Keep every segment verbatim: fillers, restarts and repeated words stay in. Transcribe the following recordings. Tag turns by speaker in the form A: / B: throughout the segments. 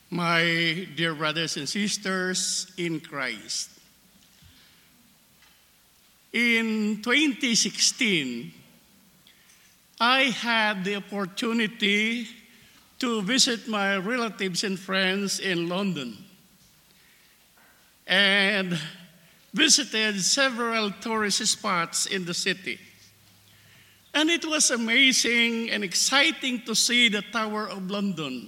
A: My dear brothers and sisters in Christ, in twenty sixteen, I had the opportunity to visit my relatives and friends in London and visited several tourist spots in the city. And it was amazing and exciting to see the Tower of London,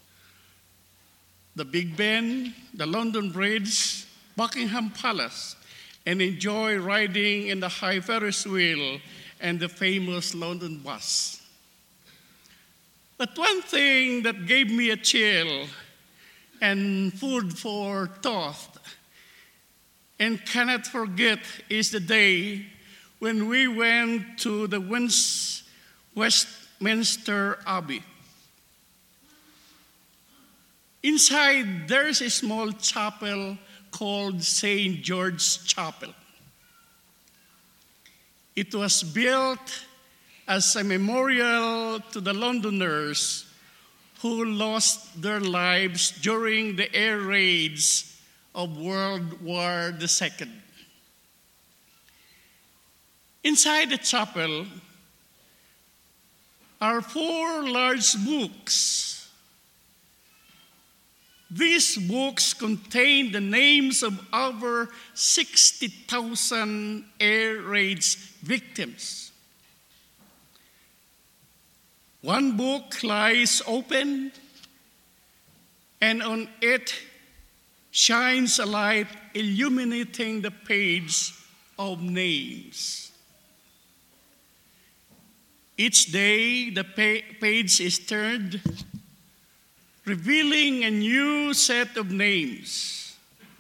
A: the Big Ben, the London Bridge, Buckingham Palace, and enjoy riding in the high Ferris wheel and the famous London bus. But one thing that gave me a chill and food for thought and cannot forget is the day when we went to the Westminster Abbey. Inside, there's a small chapel called Saint George's Chapel. It was built as a memorial to the Londoners who lost their lives during the air raids of World War the Second. Inside the chapel are four large books. These books contain the names of over sixty thousand air raids victims. One book lies open, and on it shines a light illuminating the page of names. Each day, the page is turned, revealing a new set of names.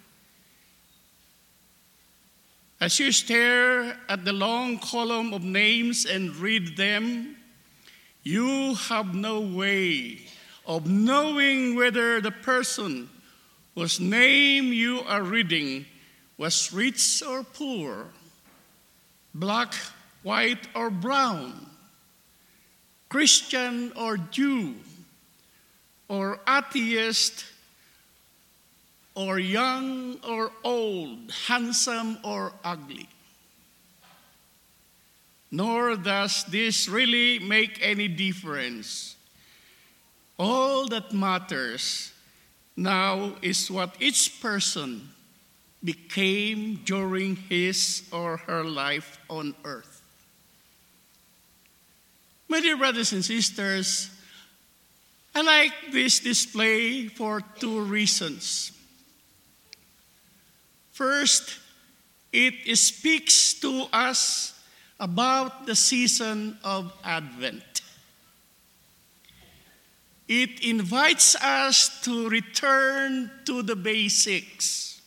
A: As you stare at the long column of names and read them, you have no way of knowing whether the person whose name you are reading was rich or poor, black, white, or brown, Christian or Jew, or atheist, or young or old, handsome or ugly. Nor does this really make any difference. All that matters now is what each person became during his or her life on earth. My dear brothers and sisters, I like this display for two reasons. First, it speaks to us about the season of Advent. It invites us to return to the basics.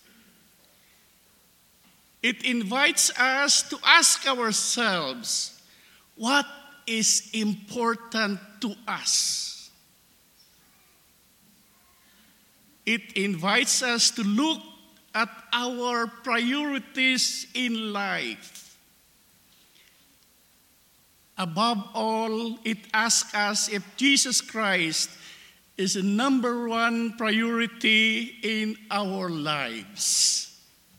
A: It invites us to ask ourselves, what is important to us? It invites us to look at our priorities in life. Above all, it asks us if Jesus Christ is the number one priority in our lives.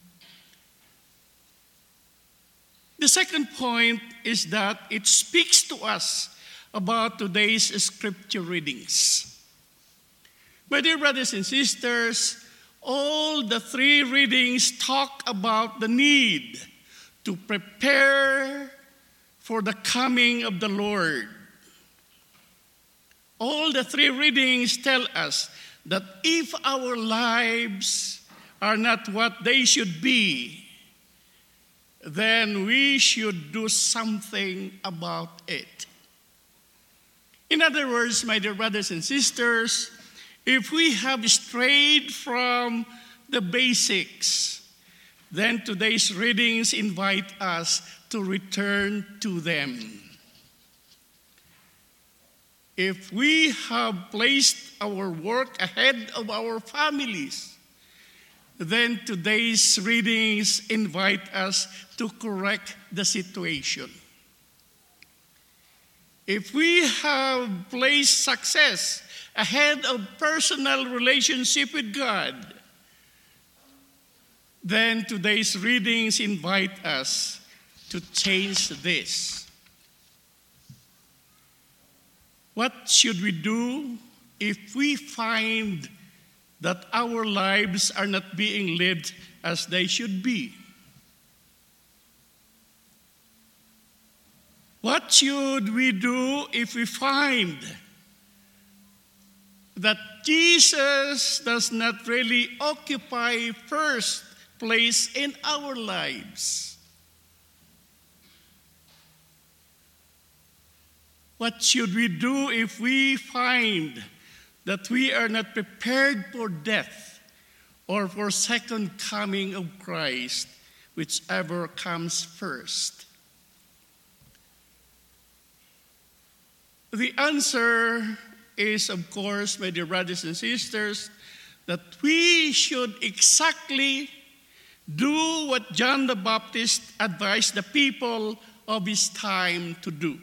A: The second point is that it speaks to us about today's scripture readings. My dear brothers and sisters, all the three readings talk about the need to prepare for the coming of the Lord. All the three readings tell us that if our lives are not what they should be, then we should do something about it. In other words, my dear brothers and sisters, if we have strayed from the basics, then today's readings invite us to return to them. If we have placed our work ahead of our families, then today's readings invite us to correct the situation. If we have placed success ahead of personal relationship with God, then today's readings invite us to change this. What should we do if we find that our lives are not being lived as they should be? What should we do if we find that Jesus does not really occupy first place in our lives? What should we do if we find that we are not prepared for death or for second coming of Christ, whichever comes first? The answer is, of course, my dear brothers and sisters, that we should exactly do what John the Baptist advised the people of his time to do.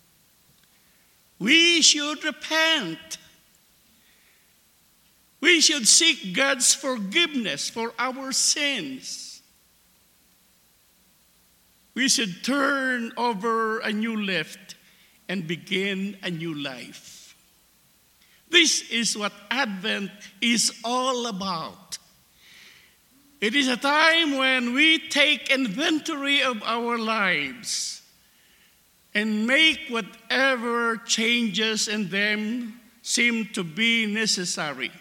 A: We should repent. We should seek God's forgiveness for our sins. We should turn over a new leaf and begin a new life. This is what Advent is all about. It is a time when we take inventory of our lives and make whatever changes in them seem to be necessary.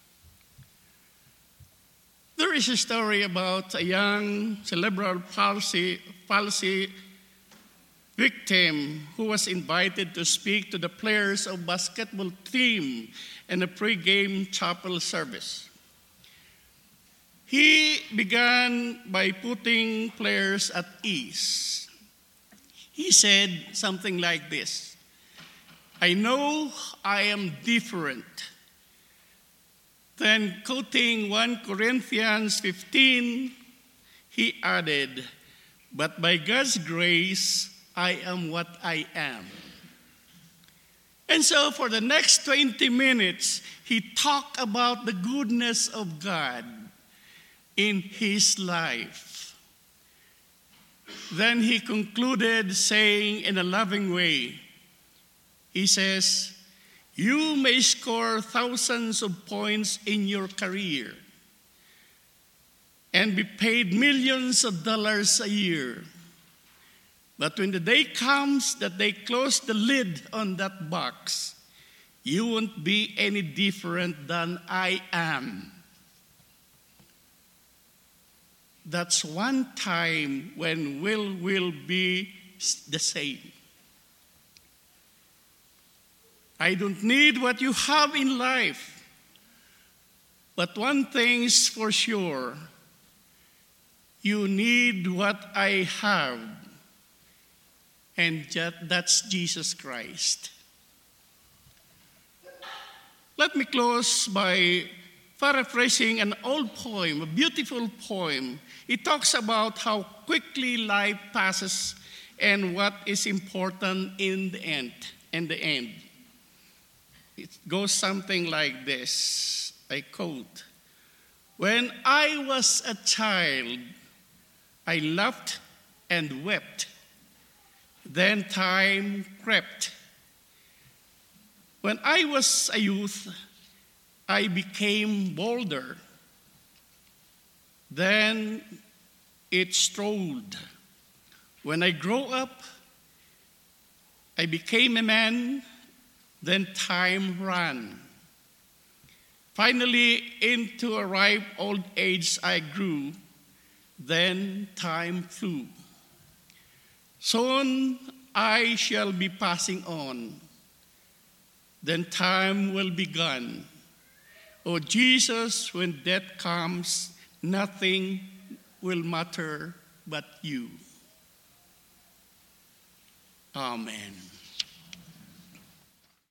A: There is a story about a young cerebral palsy, palsy victim who was invited to speak to the players of basketball team in a pre-game chapel service. He began by putting players at ease. He said something like this: "I know I am different." Then, quoting First Corinthians fifteen, he added, "But by God's grace, I am what I am." And so for the next twenty minutes, he talked about the goodness of God in his life. Then he concluded saying in a loving way, he says, "You may score thousands of points in your career and be paid millions of dollars a year. But when the day comes that they close the lid on that box, you won't be any different than I am." That's one time when will will be the same. I don't need what you have in life, but one thing's for sure: you need what I have. And that's Jesus Christ. Let me close by paraphrasing an old poem, a beautiful poem. It talks about how quickly life passes and what is important in the end. In the end, it goes something like this. I quote, "When I was a child, I laughed and wept. Then time crept. When I was a youth, I became bolder. Then it strolled. When I grew up, I became a man. Then time ran. Finally, into a ripe old age I grew. Then time flew. Soon I shall be passing on. Then time will be gone. Oh Jesus, when death comes, nothing will matter but you." Amen.